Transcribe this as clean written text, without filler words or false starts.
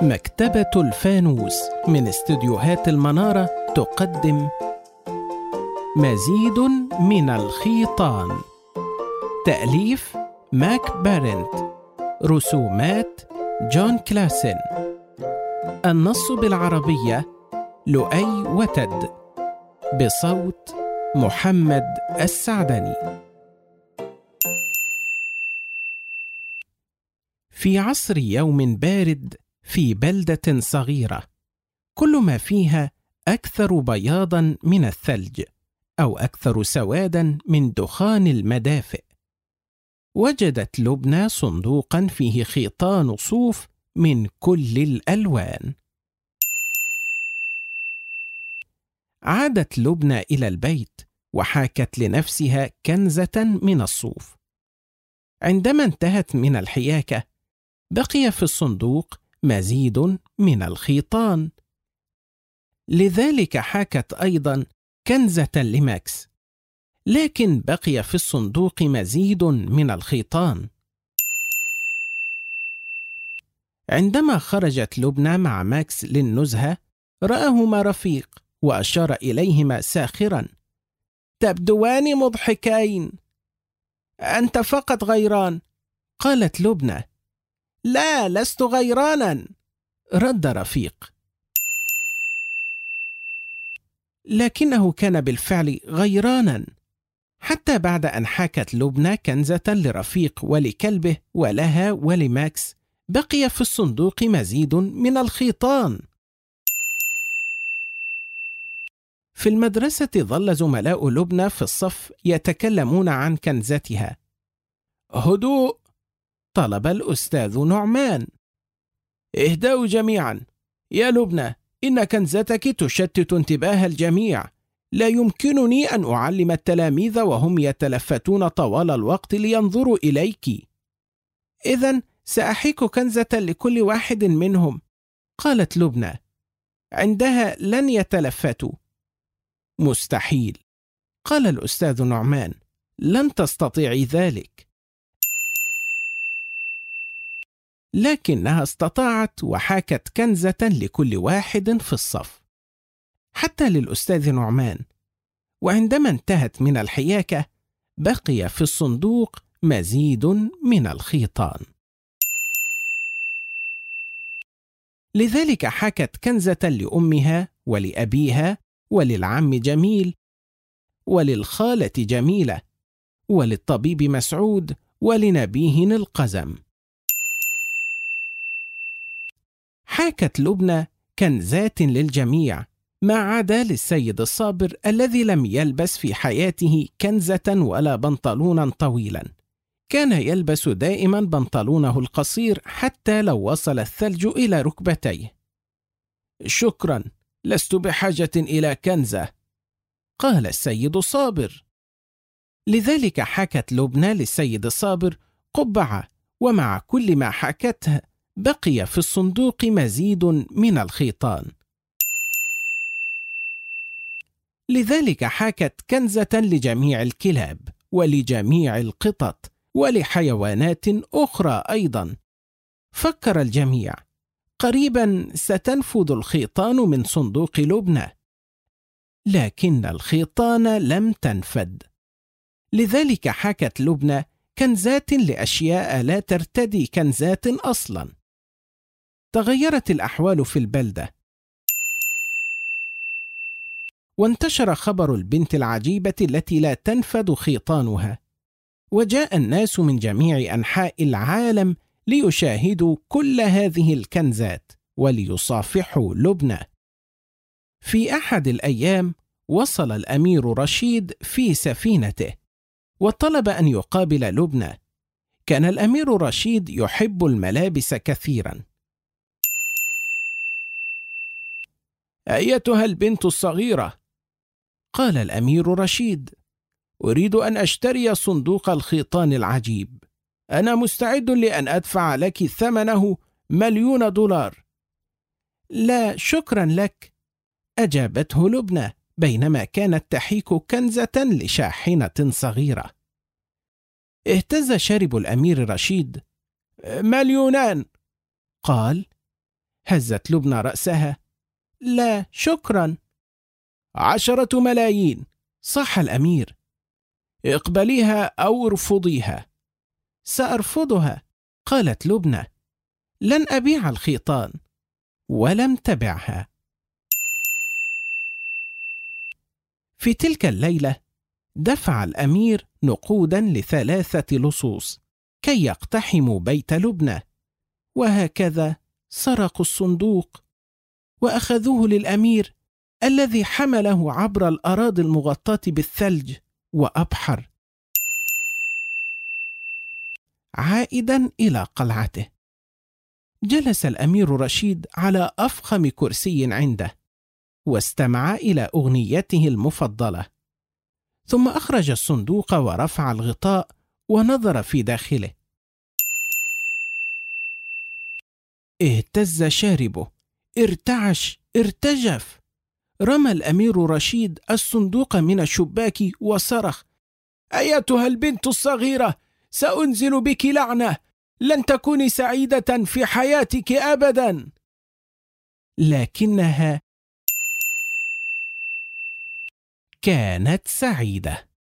مكتبة الفانوس من استديوهات المنارة تقدم مزيد من الخيطان. تأليف ماك بارنت، رسومات جون كلاسن، النص بالعربية لؤي وتد، بصوت محمد السعدني. في عصر يوم بارد في بلدة صغيرة، كل ما فيها أكثر بياضا من الثلج أو أكثر سوادا من دخان المدافئ، وجدت لبنى صندوقا فيه خيطان صوف من كل الألوان. عادت لبنى إلى البيت وحاكت لنفسها كنزة من الصوف. عندما انتهت من الحياكة بقي في الصندوق مزيد من الخيطان، لذلك حاكت أيضا كنزة لماكس، لكن بقي في الصندوق مزيد من الخيطان. عندما خرجت لبنى مع ماكس للنزهة رآهما رفيق وأشار إليهما ساخرا: تبدوان مضحكين. أنت فقط غيران، قالت لبنى. لا، لست غيرانا، رد رفيق. لكنه كان بالفعل غيرانا، حتى بعد أن حكت لبنى كنزة لرفيق ولكلبه ولها ولماكس بقي في الصندوق مزيد من الخيطان. في المدرسة ظل زملاء لبنى في الصف يتكلمون عن كنزتها. هدوء، طلب الأستاذ نعمان. اهدأوا جميعا يا لبنى، إن كنزتك تشتت انتباه الجميع. لا يمكنني أن أعلم التلاميذ وهم يتلفتون طوال الوقت لينظروا إليك. إذن سأحيك كنزة لكل واحد منهم، قالت لبنى. عندها لن يتلفتوا. مستحيل، قال الأستاذ نعمان. لن تستطيعي ذلك. لكنها استطاعت وحاكت كنزة لكل واحد في الصف، حتى للأستاذ نعمان. وعندما انتهت من الحياكة بقي في الصندوق مزيد من الخيطان، لذلك حكت كنزة لأمها ولأبيها وللعم جميل وللخالة جميلة وللطبيب مسعود ولنبيه القزم. حاكت لبنى كنزات للجميع ما عدا للسيد الصابر الذي لم يلبس في حياته كنزة ولا بنطلونا طويلا. كان يلبس دائما بنطلونه القصير حتى لو وصل الثلج إلى ركبتيه. شكرا، لست بحاجة إلى كنزة، قال السيد الصابر. لذلك حكت لبنى للسيد الصابر قبعة، ومع كل ما حكته بقي في الصندوق مزيد من الخيطان. لذلك حكت كنزة لجميع الكلاب ولجميع القطط ولحيوانات أخرى أيضا. فكر الجميع: قريبا ستنفذ الخيطان من صندوق لبنى. لكن الخيطان لم تنفد. لذلك حكت لبنى كنزات لأشياء لا ترتدي كنزات أصلا. تغيرت الأحوال في البلدة، وانتشر خبر البنت العجيبة التي لا تنفد خيطانها، وجاء الناس من جميع أنحاء العالم ليشاهدوا كل هذه الكنزات وليصافحوا لبنى. في أحد الأيام وصل الأمير رشيد في سفينته وطلب أن يقابل لبنى. كان الأمير رشيد يحب الملابس كثيرا. أيتها البنت الصغيرة، قال الأمير رشيد، أريد أن أشتري صندوق الخيطان العجيب. أنا مستعد لأن أدفع لك ثمنه $1,000,000. لا شكرا لك، أجابته لبنى بينما كانت تحيك كنزة لشاحنة صغيرة. اهتز شارب الأمير رشيد. 2,000,000، قال. هزت لبنى رأسها. لا شكرا. 10 ملايين، صح الأمير. اقبليها أو ارفضيها. سأرفضها، قالت لبنى. لن أبيع الخيطان. ولم تبعها. في تلك الليلة دفع الأمير نقودا ل3 لصوص كي يقتحموا بيت لبنى، وهكذا سرقوا الصندوق وأخذوه للأمير الذي حمله عبر الأراضي المغطاة بالثلج وأبحر. عائدا إلى قلعته، جلس الأمير رشيد على أفخم كرسي عنده واستمع إلى أغنيته المفضلة، ثم أخرج الصندوق ورفع الغطاء ونظر في داخله. اهتز شاربه، ارتعش، ارتجف. رمى الأمير رشيد الصندوق من الشباك وصرخ: أيتها البنت الصغيرة، سأنزل بك لعنة، لن تكوني سعيدة في حياتك أبدا. لكنها كانت سعيدة.